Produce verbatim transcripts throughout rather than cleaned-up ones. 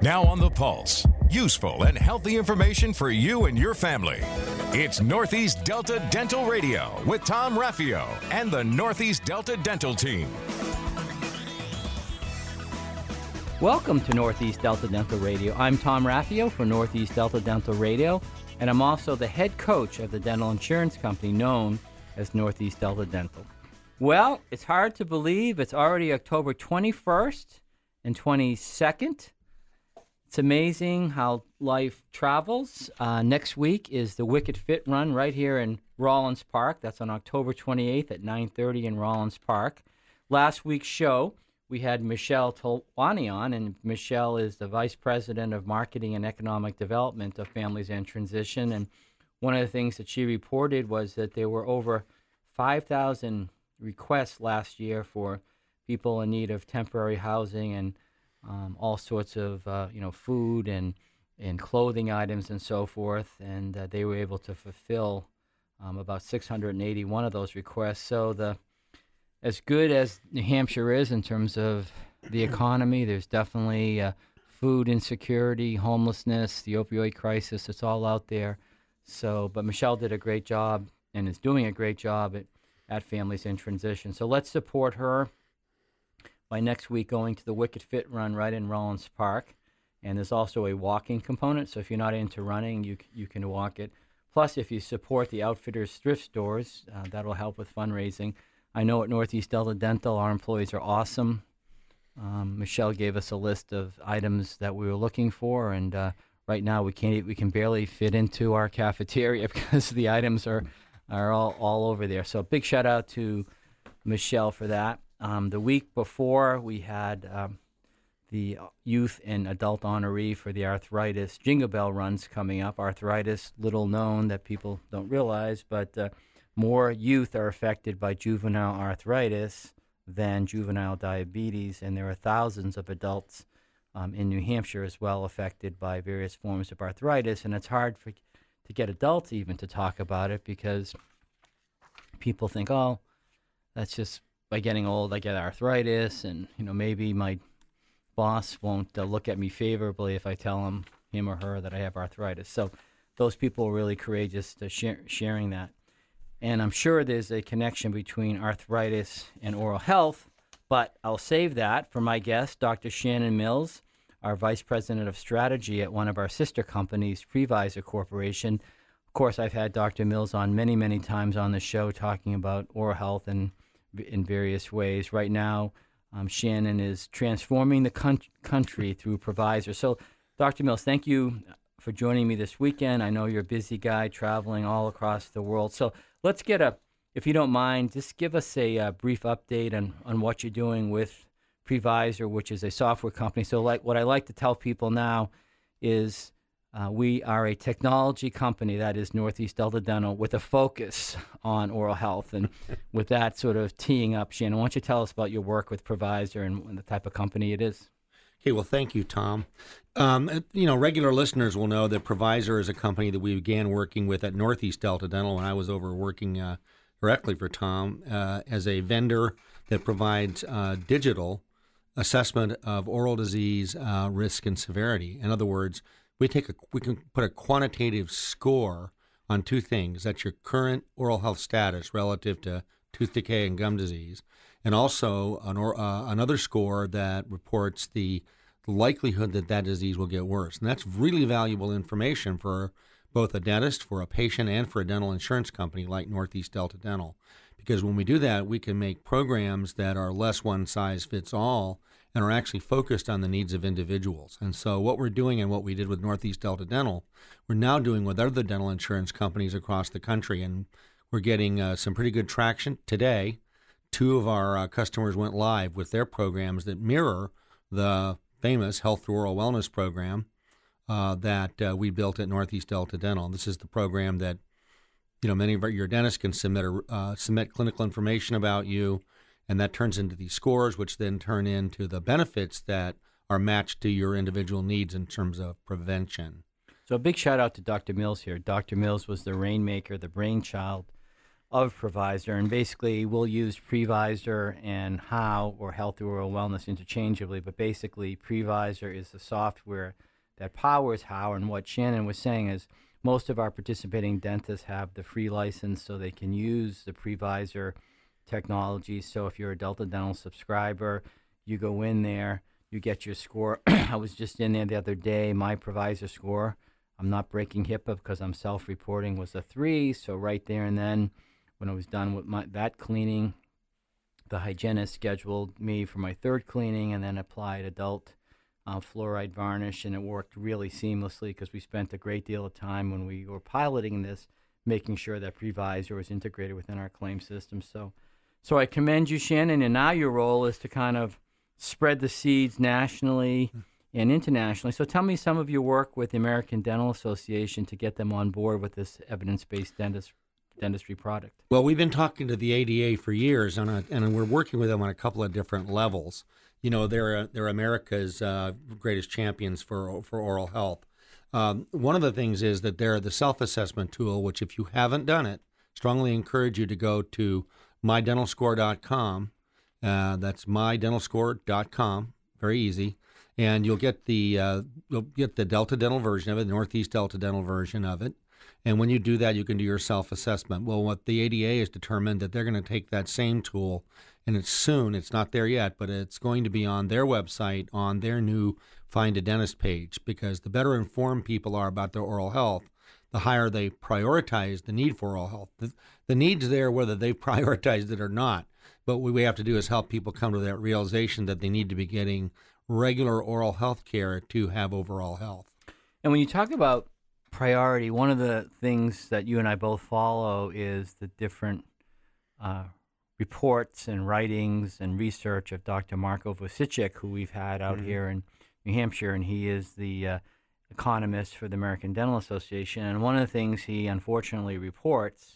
Now on the pulse, useful and healthy information for you and your family. It's Northeast Delta Dental Radio with Tom Raffio and the Northeast Delta Dental Team. Welcome to Northeast Delta Dental Radio. I'm Tom Raffio for Northeast Delta Dental Radio, and I'm also the head coach of the dental insurance company known as Northeast Delta Dental. Well, it's hard to believe it's already October twenty-first and twenty-second. It's amazing how life travels. Uh, next week is the Wicked Fit Run right here in Rollins Park. That's on October twenty-eighth at nine thirty in Rollins Park. Last week's show, we had Michelle Tolwani on, and Michelle is the Vice President of Marketing and Economic Development of Families in Transition. And one of the things that she reported was that there were over five thousand requests last year for people in need of temporary housing and Um, all sorts of, uh, you know, food and, and clothing items and so forth, and uh, they were able to fulfill um, about six hundred eighty-one of those requests. So the as good as New Hampshire is in terms of the economy, there's definitely uh, food insecurity, homelessness, the opioid crisis. It's all out there. So, but Michelle did a great job and is doing a great job at, at Families in Transition. So let's support her by next week going to the Wicked Fit Run right in Rollins Park. And there's also a walking component, so if you're not into running, you you can walk it. Plus, if you support the Outfitters thrift stores, uh, that'll help with fundraising. I know at Northeast Delta Dental, our employees are awesome. Um, Michelle gave us a list of items that we were looking for, and uh, right now we can't we can barely fit into our cafeteria because the items are are all, all over there. So big shout out to Michelle for that. Um, the week before, we had um, the youth and adult honoree for the arthritis Jingle Bell runs coming up. Arthritis, little known that people don't realize, but uh, more youth are affected by juvenile arthritis than juvenile diabetes, and there are thousands of adults um, in New Hampshire as well affected by various forms of arthritis, and it's hard for to get adults even to talk about it because people think, oh, that's just by getting old, I get arthritis, and you know maybe my boss won't uh, look at me favorably if I tell him, him or her, that I have arthritis. So those people are really courageous to share, sharing that. And I'm sure there's a connection between arthritis and oral health, but I'll save that for my guest, Doctor Shannon Mills, our Vice President of Strategy at one of our sister companies, Previsor Corporation. Of course, I've had Doctor Mills on many, many times on the show talking about oral health and in various ways. Right now, um, Shannon is transforming the con- country through Previsor. So, Doctor Mills, thank you for joining me this weekend. I know you're a busy guy traveling all across the world. So let's get a, if you don't mind, just give us a, uh brief update on, on what you're doing with Previsor, which is a software company. So like what I like to tell people now is Uh, we are a technology company that is Northeast Delta Dental with a focus on oral health. And with that sort of teeing up, Shannon, why don't you tell us about your work with Previsor and, and the type of company it is? Okay, well, thank you, Tom. Um, you know, regular listeners will know that Previsor is a company that we began working with at Northeast Delta Dental when I was over working uh, directly for Tom uh, as a vendor that provides uh, digital assessment of oral disease uh, risk and severity. In other words, We take a we can put a quantitative score on two things. That's your current oral health status relative to tooth decay and gum disease, and also an or, uh, another score that reports the likelihood that that disease will get worse. And that's really valuable information for both a dentist, for a patient, and for a dental insurance company like Northeast Delta Dental. Because when we do that, we can make programs that are less one size fits all and are actually focused on the needs of individuals. And so what we're doing and what we did with Northeast Delta Dental, we're now doing with other dental insurance companies across the country. And we're getting uh, some pretty good traction. Today, two of our uh, customers went live with their programs that mirror the famous Health Through Oral Wellness program uh, that uh, we built at Northeast Delta Dental. This is the program that, you know, many of our, your dentists can submit, a, uh, submit clinical information about you, and that turns into these scores, which then turn into the benefits that are matched to your individual needs in terms of prevention. So a big shout out to Doctor Mills here. Doctor Mills was the rainmaker, the brainchild of Provisor, and basically we'll use Previsor and How or Health Oral Wellness interchangeably, but basically Previsor is the software that powers How, and what Shannon was saying is most of our participating dentists have the free license so they can use the Previsor technology. So if you're a Delta Dental subscriber, you go in there, you get your score. I was just in there the other day, my Provisor score, I'm not breaking HIPAA because I'm self-reporting, was a three, so right there and then when I was done with my that cleaning, the hygienist scheduled me for my third cleaning and then applied adult uh, fluoride varnish, and it worked really seamlessly because we spent a great deal of time when we were piloting this making sure that Previsor was integrated within our claim system. So, so I commend you, Shannon, and now your role is to kind of spread the seeds nationally and internationally. So tell me some of your work with the American Dental Association to get them on board with this evidence-based dentist dentistry product. Well, we've been talking to the A D A for years, on a, and we're working with them on a couple of different levels. You know, they're they're America's uh, greatest champions for for oral health. Um, one of the things is that they're the self-assessment tool, which if you haven't done it, strongly encourage you to go to my dental score dot com. Uh, that's my dental score dot com. Very easy. And you'll get the uh, you'll get the Delta Dental version of it, the Northeast Delta Dental version of it. And when you do that, you can do your self-assessment. Well, what the A D A has determined that they're going to take that same tool, and it's soon, it's not there yet, but it's going to be on their website, on their new Find a Dentist page, because the better informed people are about their oral health, the higher they prioritize the need for oral health. The, the need's there whether they've prioritized it or not. But what we have to do is help people come to that realization that they need to be getting regular oral health care to have overall health. And when you talk about priority, one of the things that you and I both follow is the different uh, reports and writings and research of Doctor Marko Vucicic, who we've had out mm-hmm. here in New Hampshire, and he is the uh, economist for the American Dental Association. And one of the things he unfortunately reports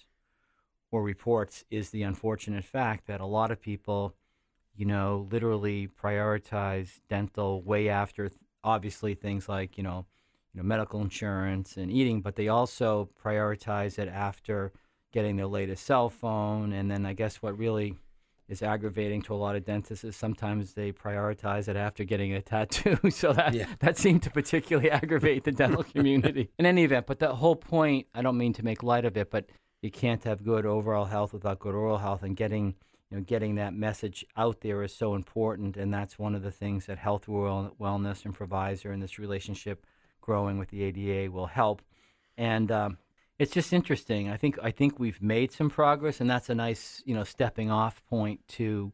or reports is the unfortunate fact that a lot of people, you know, literally prioritize dental way after, th- obviously, things like, you know, you know, medical insurance and eating, but they also prioritize it after getting their latest cell phone. And then I guess what really is aggravating to a lot of dentists is sometimes they prioritize it after getting a tattoo. So that yeah. that seemed to particularly aggravate the dental community. In any event, but the whole point, I don't mean to make light of it, but you can't have good overall health without good oral health, and getting you know getting that message out there is so important. And that's one of the things that Health Wellness and Provisor and this relationship growing with the A D A will help. And um, it's just interesting. I think I think we've made some progress, and that's a nice, you know, stepping off point to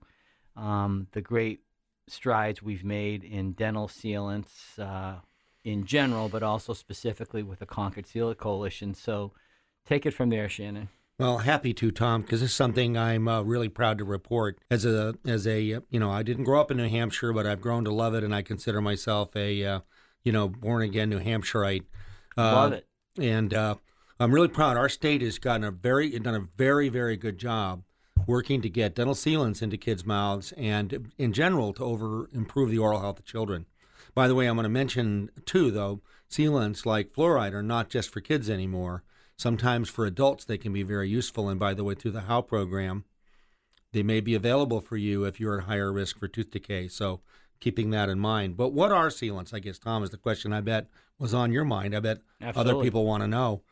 um, the great strides we've made in dental sealants uh, in general, but also specifically with the Concord Sealant Coalition. So take it from there, Shannon. Well, happy to, Tom, because this is something I'm uh, really proud to report. As a as a you know, I didn't grow up in New Hampshire, but I've grown to love it, and I consider myself a uh, you know born again New Hampshireite. Uh, love it, and. Uh, I'm really proud. Our state has gotten a very done a very, very good job working to get dental sealants into kids' mouths and, in general, to over improve the oral health of children. By the way, I'm going to mention, too, though, sealants like fluoride are not just for kids anymore. Sometimes for adults they can be very useful. And, by the way, through the How program, they may be available for you if you're at higher risk for tooth decay. So keeping that in mind. But what are sealants? I guess, Tom, is the question I bet was on your mind. I bet Absolutely. Other people want to know.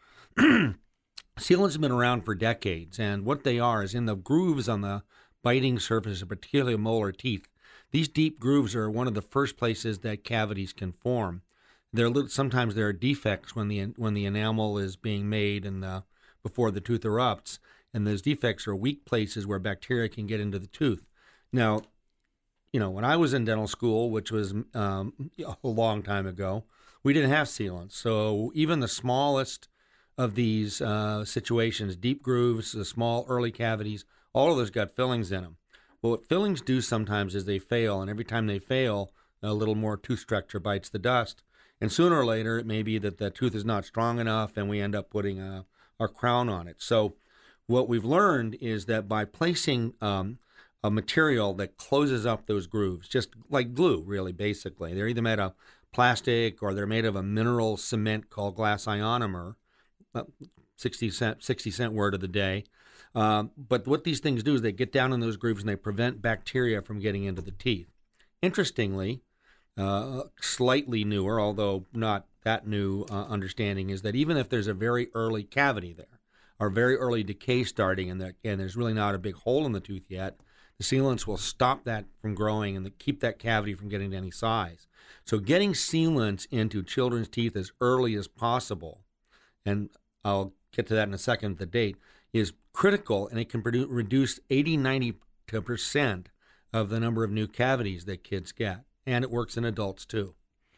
Sealants have been around for decades, and what they are is in the grooves on the biting surface of particularly molar teeth. These deep grooves are one of the first places that cavities can form. There are little, sometimes there are defects when the when the enamel is being made and the, before the tooth erupts, and those defects are weak places where bacteria can get into the tooth. Now, you know, when I was in dental school, which was um, a long time ago, we didn't have sealants, so even the smallest of these uh, situations, deep grooves, the small early cavities, all of those got fillings in them. Well, what fillings do sometimes is they fail, and every time they fail, a little more tooth structure bites the dust. And sooner or later, it may be that the tooth is not strong enough, and we end up putting a, our crown on it. So what we've learned is that by placing um, a material that closes up those grooves, just like glue, really, basically. They're either made of plastic or they're made of a mineral cement called glass ionomer, sixty cent, sixty cent word of the day. Um, but what these things do is they get down in those grooves and they prevent bacteria from getting into the teeth. Interestingly, uh, slightly newer, although not that new uh, understanding is that even if there's a very early cavity there, or very early decay starting, and, the, and there's really not a big hole in the tooth yet, the sealants will stop that from growing and the, keep that cavity from getting to any size. So getting sealants into children's teeth as early as possible, and I'll get to that in a second, the date, is critical, and it can produce, reduce eighty, ninety percent of the number of new cavities that kids get. And it works in adults too.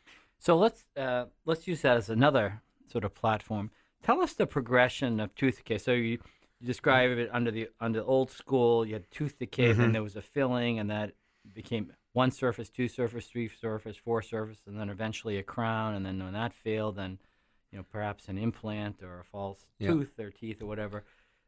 So let's uh, let's use that as another sort of platform. Tell us the progression of tooth decay. So you, you describe it under the under the old school. You had tooth decay, Mm-hmm. then there was a filling, and that became one surface, two surface, three surface, four surface, and then eventually a crown. And then when that failed, then you know perhaps an implant or a false Yeah. tooth or teeth or whatever.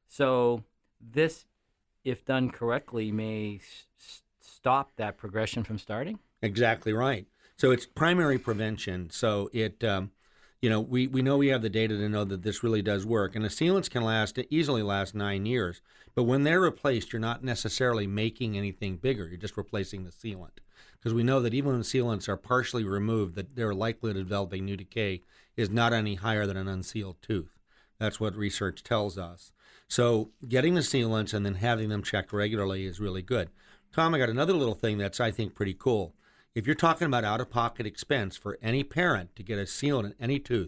So this, if done correctly, may s- stop that progression from starting. Exactly right. So it's primary prevention. So it, um, you know, we, we know we have the data to know that this really does work. And the sealants can last, easily last nine years. But when they're replaced, you're not necessarily making anything bigger. You're just replacing the sealant. Because we know that even when sealants are partially removed, that their likelihood of developing new decay is not any higher than an unsealed tooth. That's what research tells us. So getting the sealants and then having them checked regularly is really good. Tom, I got another little thing that's, I think, pretty cool. If you're talking about out-of-pocket expense for any parent to get a sealant in any tooth,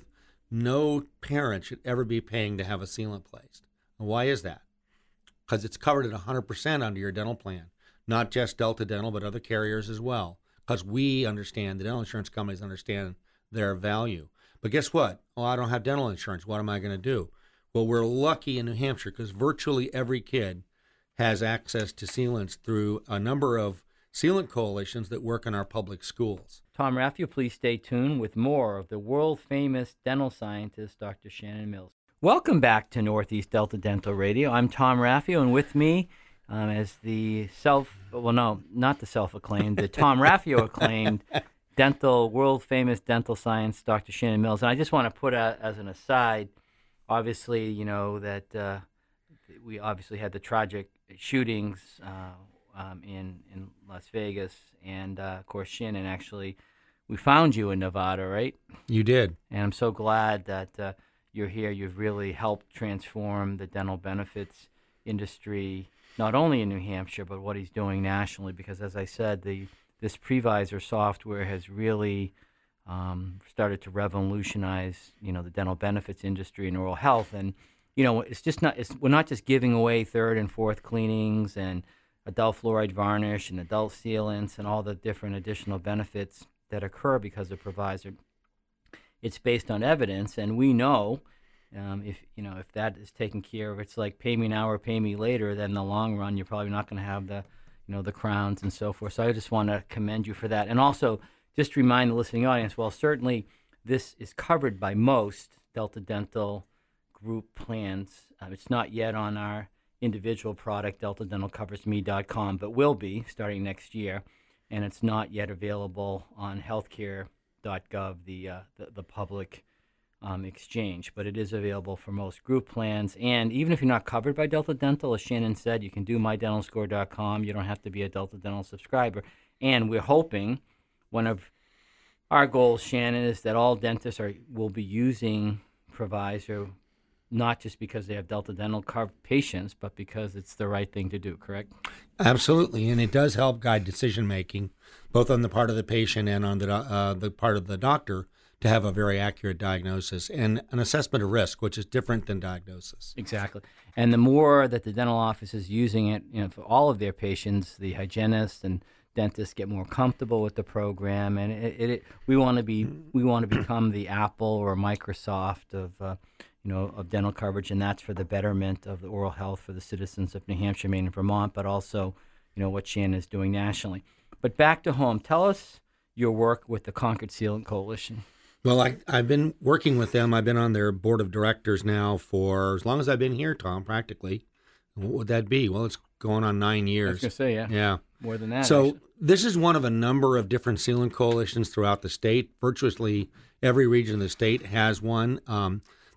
no parent should ever be paying to have a sealant placed. And why is that? Because it's covered at one hundred percent under your dental plan, not just Delta Dental, but other carriers as well. Because we understand, the dental insurance companies understand their value. But guess what? Oh, I don't have dental insurance. What am I going to do? Well, we're lucky in New Hampshire because virtually every kid has access to sealants through a number of sealant coalitions that work in our public schools. Tom Raffio, please stay tuned with more of the world-famous dental scientist, Doctor Shannon Mills. Welcome back to Northeast Delta Dental Radio. I'm Tom Raffio, and with me um, as the self, well, no, not the self-acclaimed, the Tom Raffio acclaimed dental, world-famous dental science, Doctor Shannon Mills. And I just want to put out as an aside, obviously, you know, that uh, we obviously had the tragic shootings uh, um, in, in Las Vegas. And, uh, of course, Shannon, actually, we found you in Nevada, right? You did. And I'm so glad that uh, you're here. You've really helped transform the dental benefits industry, not only in New Hampshire, but what he's doing nationally. Because, as I said, the this Previsor software has really um, started to revolutionize, you know, the dental benefits industry and oral health. And, you know, it's just not, it's, we're not just giving away third and fourth cleanings and adult fluoride varnish and adult sealants and all the different additional benefits that occur because of Previsor. It's based on evidence, and we know um, if you know if that is taken care of, it's like pay me now or pay me later. Then in the long run, you're probably not going to have the, you know, the crowns and so forth. So I just want to commend you for that, and also just remind the listening audience. Well, certainly this is covered by most Delta Dental group plans. Uh, it's not yet on our individual product, delta dental covers me dot com, but will be starting next year, and it's not yet available on healthcare dot gov, the, uh, the the public um, exchange, but it is available for most group plans. And even if you're not covered by Delta Dental, as Shannon said, you can do my dental score dot com. You don't have to be a Delta Dental subscriber. And we're hoping one of our goals, Shannon, is that all dentists are will be using Previsor, not just because they have Delta Dental covered patients, but because it's the right thing to do, correct? Absolutely, and it does help guide decision-making, both on the part of the patient and on the uh, the part of the doctor, to have a very accurate diagnosis and an assessment of risk, which is different than diagnosis. Exactly. And the more that the dental office is using it, you know, for all of their patients, the hygienists and dentists get more comfortable with the program, and it, it, it we want to be we want to become the Apple or Microsoft of uh, you know of dental coverage, and that's for the betterment of the oral health for the citizens of New Hampshire, Maine, and Vermont, but also you know what Shannon is doing nationally. But back to home, tell us your work with the Concord Sealant Coalition. Well, I, I've been working with them. I've been on their board of directors now for as long as I've been here, Tom, practically. What would that be? Well, it's going on nine years. I was going to say, yeah. Yeah. More than that. So actually. This is one of a number of different sealant coalitions throughout the state. Virtually every region of the state has one. Um,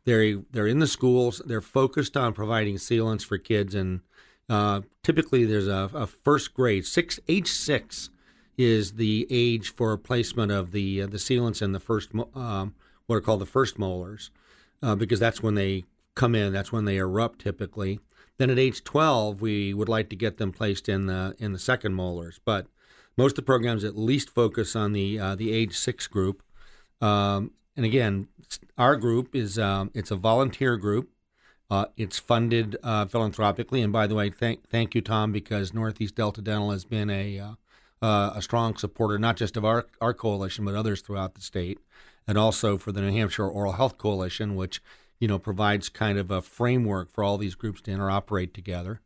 They're, they're in the schools. They're focused on providing sealants for kids. And uh, typically there's a, a first grade, six, age six is the age for placement of the uh, the sealants in the first, um, what are called the first molars, uh, because that's when they come in. That's when they erupt typically. Then at age twelve, we would like to get them placed in the in the second molars. But most of the programs at least focus on the uh, the age six group. Um, and again, our group is um, it's a volunteer group. Uh, it's funded uh, philanthropically. And by the way, thank thank you, Tom, because Northeast Delta Dental has been a uh, uh, a strong supporter not just of our our coalition but others throughout the state, and also for the New Hampshire Oral Health Coalition, which you know provides kind of a framework for all these groups to interoperate together.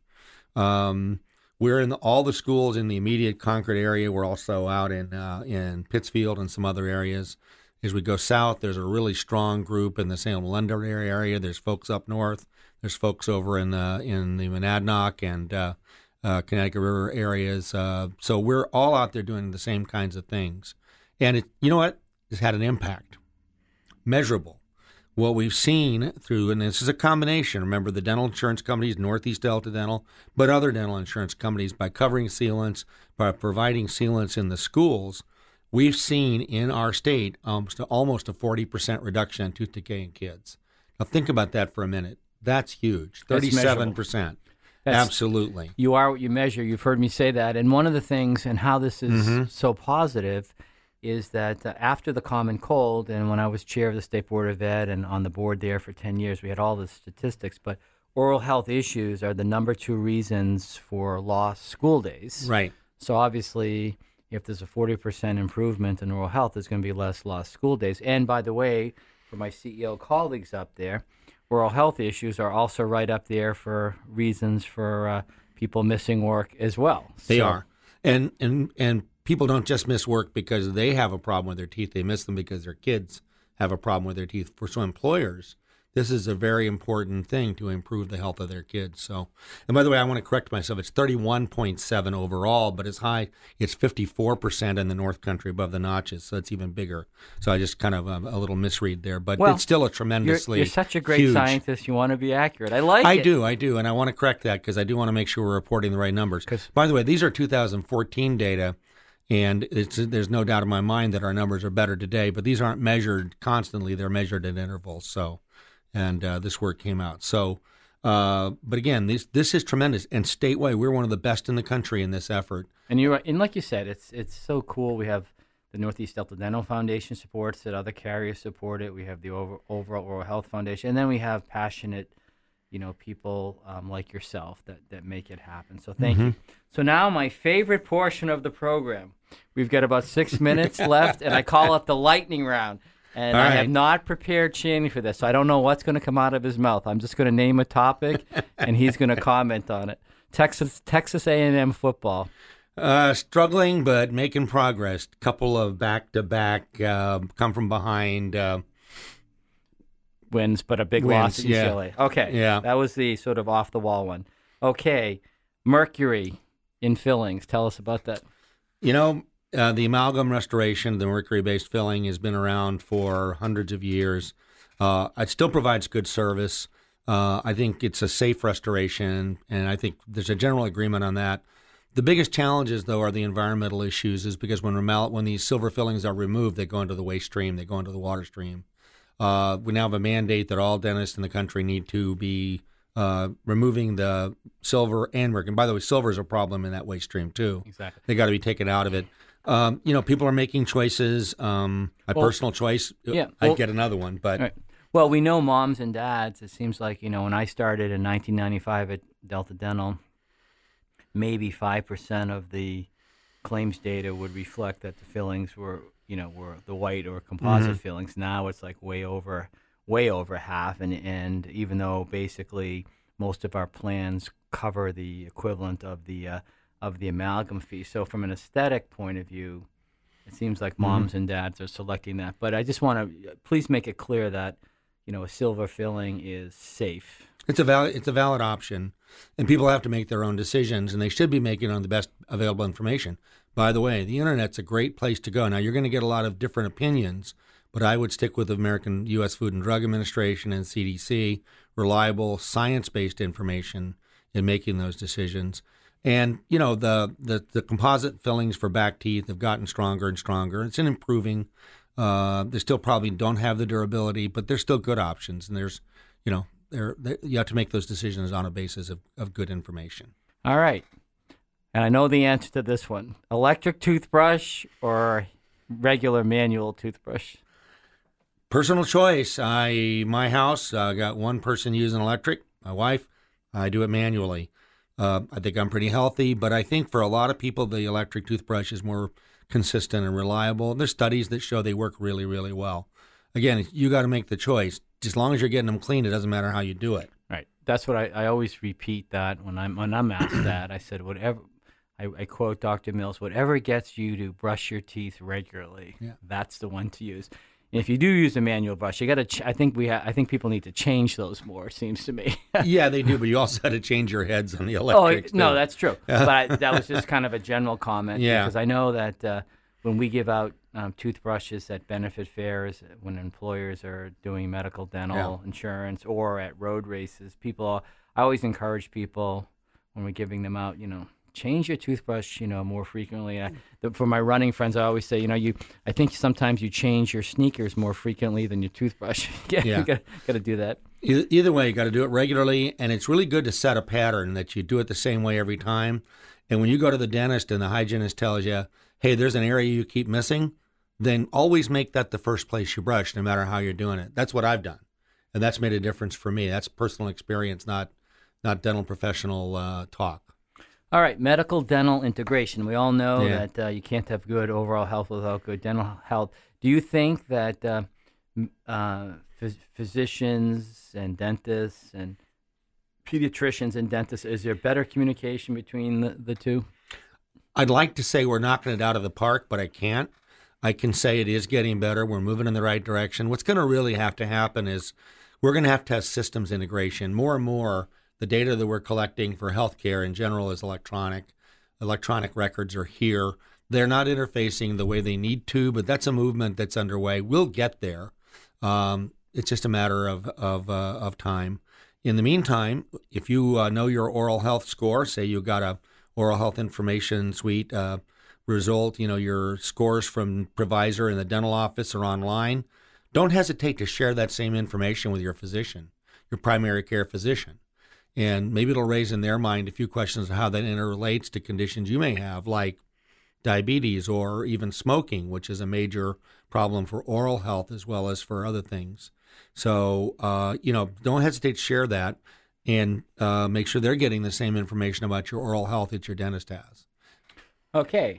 Um, We're in the, all the schools in the immediate Concord area. We're also out in uh, in Pittsfield and some other areas. As we go south, there's a really strong group in the Salem Londonderry area. There's folks up north. There's folks over in the in the Monadnock and uh, uh, Connecticut River areas. Uh, so we're all out there doing the same kinds of things. And it, you know what? It's had an impact, measurable. What we've seen through, and this is a combination, remember the dental insurance companies, Northeast Delta Dental, but other dental insurance companies, by covering sealants, by providing sealants in the schools, we've seen in our state almost, almost a forty percent reduction in tooth decay in kids. Now think about that for a minute. That's huge, thirty-seven percent. That's, Absolutely. You are what you measure. You've heard me say that. And one of the things, and how this is mm-hmm. so positive, is that uh, after the common cold, and when I was chair of the State Board of Ed and on the board there for ten years, we had all the statistics, but oral health issues are the number two reasons for lost school days. Right. So obviously, if there's a forty percent improvement in oral health, there's going to be less lost school days. And by the way, for my C E O colleagues up there, oral health issues are also right up there for reasons for uh, people missing work as well. They so, are. And, and, and, people don't just miss work because they have a problem with their teeth. They miss them because their kids have a problem with their teeth. For some employers, this is a very important thing to improve the health of their kids. So, and by the way, I want to correct myself. It's thirty-one point seven overall, but it's high. It's fifty-four percent in the North Country above the notches, so it's even bigger. So I just kind of um, a little misread there, but well, it's still a tremendously You're, you're such a great huge, scientist. You want to be accurate. I like I it. I do, I do, and I want to correct that because I do want to make sure we're reporting the right numbers. By the way, these are two thousand fourteen data. And it's, there's no doubt in my mind that our numbers are better today, but these aren't measured constantly. They're measured at intervals. So, and uh, this work came out. So, uh, but again, this this is tremendous. And statewide, we're one of the best in the country in this effort. And you're and like you said, it's it's so cool. We have the Northeast Delta Dental Foundation supports it. Other carriers support it. We have the over, overall Oral Health Foundation, and then we have passionate, you know, people um, like yourself that, that make it happen. So thank mm-hmm. you. So now my favorite portion of the program. We've got about six minutes left, and I call it the lightning round. And All I right. have not prepared Channing for this, so I don't know what's going to come out of his mouth. I'm just going to name a topic, and he's going to comment on it. Texas Texas A and M football. Uh, struggling, but making progress. Couple of back-to-back, uh, come from behind uh, wins, but a big wins, loss at yeah. U C L A. Okay, yeah. That was the sort of off-the-wall one. Okay, mercury in fillings. Tell us about that. You know, uh, the amalgam restoration, the mercury-based filling, has been around for hundreds of years. Uh, it still provides good service. Uh, I think it's a safe restoration, and I think there's a general agreement on that. The biggest challenges, though, are the environmental issues, is because when remal- when these silver fillings are removed, they go into the waste stream, they go into the water stream. Uh, we now have a mandate that all dentists in the country need to be uh, removing the silver and mercury. And by the way, silver is a problem in that waste stream, too. Exactly. They got to be taken out of it. Um, you know, people are making choices. Um, my well, personal choice, yeah, well, I'd get another one. But right. Well, we know moms and dads. It seems like, you know, when I started in nineteen ninety-five at Delta Dental, maybe five percent of the claims data would reflect that the fillings were, you know, were the white or composite mm-hmm. fillings. Now it's like way over, way over half. And, and even though basically most of our plans cover the equivalent of the uh, of the amalgam fee. So from an aesthetic point of view, it seems like moms mm-hmm. and dads are selecting that. But I just want to please make it clear that, you know, a silver filling is safe. It's a valid, it's a valid option, and people have to make their own decisions, and they should be making it on the best available information. By the way, the Internet's a great place to go. Now, you're going to get a lot of different opinions, but I would stick with the American U S Food and Drug Administration and C D C, reliable, science-based information in making those decisions. And, you know, the, the, the composite fillings for back teeth have gotten stronger and stronger. It's an improving. Uh, they still probably don't have the durability, but they're still good options. And there's, you know, they're, they're, you have to make those decisions on a basis of, of good information. All right. And I know the answer to this one. Electric toothbrush or regular manual toothbrush? Personal choice. I my house, I uh, got one person using electric, my wife. I do it manually. Uh, I think I'm pretty healthy, but I think for a lot of people, the electric toothbrush is more consistent and reliable. There's studies that show they work really, really well. Again, you got to make the choice. As long as you're getting them clean, it doesn't matter how you do it. Right. That's what I, I always repeat that when I'm when I'm asked that. I said, whatever. I, I quote Doctor Mills, whatever gets you to brush your teeth regularly, yeah. that's the one to use. And if you do use a manual brush, you got to. Ch- I think we. Ha- I think people need to change those more. It seems to me. Yeah, they do, but you also had to change your heads on the electric. Oh no, too. That's true. But I, that was just kind of a general comment. Yeah. Because I know that uh, when we give out um, toothbrushes at benefit fairs, when employers are doing medical, dental yeah. insurance, or at road races, people. I always encourage people when we're giving them out. You know. Change your toothbrush, you know, more frequently. I, the, for my running friends, I always say, you know, you. I think sometimes you change your sneakers more frequently than your toothbrush. yeah, yeah. you got to do that. Either, either way, you got to do it regularly, and it's really good to set a pattern that you do it the same way every time. And when you go to the dentist and the hygienist tells you, hey, there's an area you keep missing, then always make that the first place you brush, no matter how you're doing it. That's what I've done, and that's made a difference for me. That's personal experience, not not dental professional uh, talk. All right, medical dental integration. We all know yeah. that uh, you can't have good overall health without good dental health. Do you think that uh, uh, phys- physicians and dentists and pediatricians and dentists, is there better communication between the, the two? I'd like to say we're knocking it out of the park, but I can't. I can say it is getting better. We're moving in the right direction. What's going to really have to happen is we're going to have to have systems integration. More and more, the data that we're collecting for healthcare in general is electronic. Electronic records are here. They're not interfacing the way they need to, but that's a movement that's underway. We'll get there. Um, it's just a matter of of, uh, of time. In the meantime, if you uh, know your oral health score, say you got a oral health information suite uh, result, you know, your scores from Provisor in the dental office or online, don't hesitate to share that same information with your physician, your primary care physician. And maybe it'll raise in their mind a few questions of how that interrelates to conditions you may have, like diabetes or even smoking, which is a major problem for oral health as well as for other things. So, uh, you know, don't hesitate to share that and uh, make sure they're getting the same information about your oral health that your dentist has. Okay.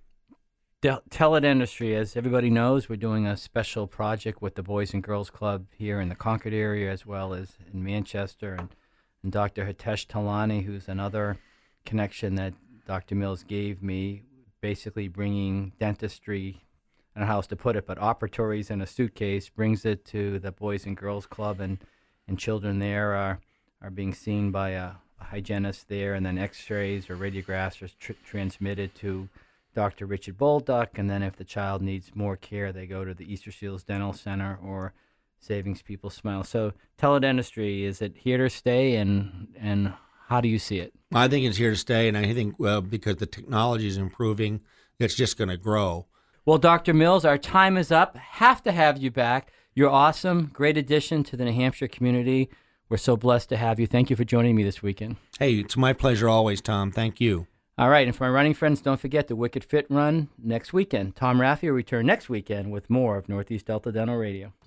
Del- Teledentistry, as everybody knows, we're doing a special project with the Boys and Girls Club here in the Concord area as well as in Manchester. And And Doctor Hitesh Talani, who's another connection that Doctor Mills gave me, basically bringing dentistry, I don't know how else to put it, but operatories in a suitcase, brings it to the Boys and Girls Club, and, and children there are, are being seen by a, a hygienist there, and then x-rays or radiographs are tr- transmitted to Doctor Richard Bolduc, and then if the child needs more care, they go to the Easter Seals Dental Center or Savings People Smile. So teledentistry, is it here to stay, and and how do you see it? I think it's here to stay, and I think well, because the technology is improving, it's just going to grow. Well, Doctor Mills, our time is up. Have to have you back. You're awesome. Great addition to the New Hampshire community. We're so blessed to have you. Thank you for joining me this weekend. Hey, it's my pleasure always, Tom. Thank you. All right, and for my running friends, don't forget the Wicked Fit Run next weekend. Tom Raffio will return next weekend with more of Northeast Delta Dental Radio.